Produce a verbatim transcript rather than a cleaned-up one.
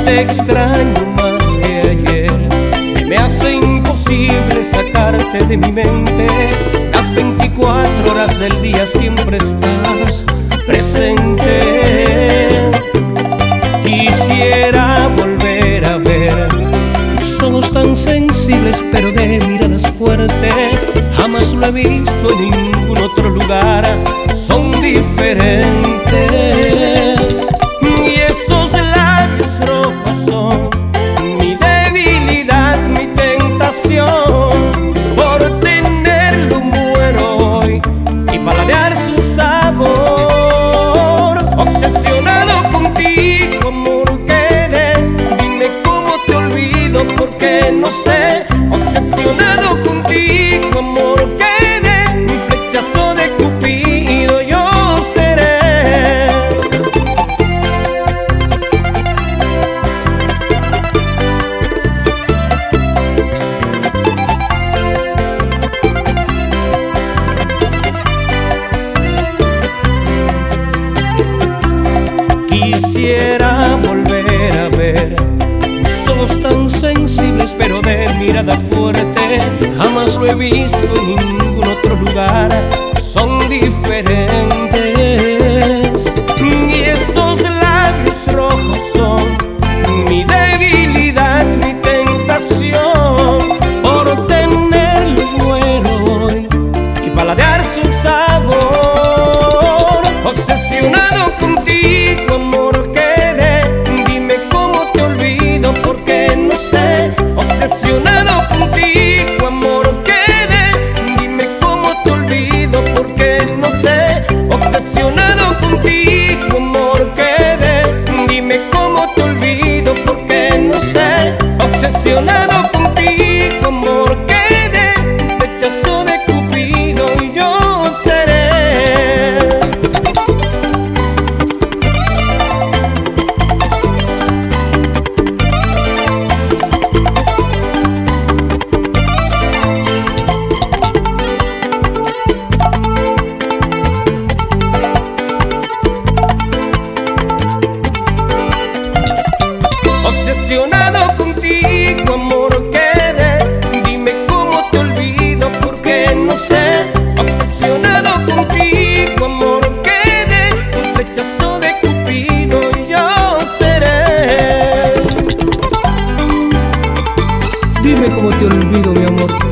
te extraño más que ayer. Se me hace imposible sacarte de mi mente. Las veinticuatro horas del día siempre estás presente. Quisiera volver a ver tus ojos tan sensibles pero de miradas fuertes. Jamás lo he visto en ningún otro lugar, son diferentes. Y esos labios rojos son mi debilidad, mi tentación. Por tenerlo muero hoy y paladear su sabor. Obsesionado contigo, amor, quedé. Dime cómo te olvido porque no sé. Obsesionado contigo, amor, quedé. Un flechazo de Cupido yo seré. Quisiera volver a ver tus ojos tan sensibles pero de mirada fuerte. Jamás lo he visto en ningún otro lugar, son diferentes. Y estos labios rojos son mi debilidad, mi tentación. Por tenerlos muero hoy y paladear su sabor. Obsesionado contigo, amor, quedé. Dime cómo te olvido porque no sé. Obsesionado contigo, amor, quedé. Dime cómo te olvido porque no sé. Obsesionado contigo, amor, quedé. Dime cómo te olvido porque no sé. Obsesionado contigo, amor, quedé. Flechazo de Cupido y yo seré. Obsesionado contigo, amor, quedé. Dime cómo te olvido porque no sé. Obsesionado contigo, amor, quedé. Un flechazo de Cupido y yo seré. Dime cómo te olvido, mi amor.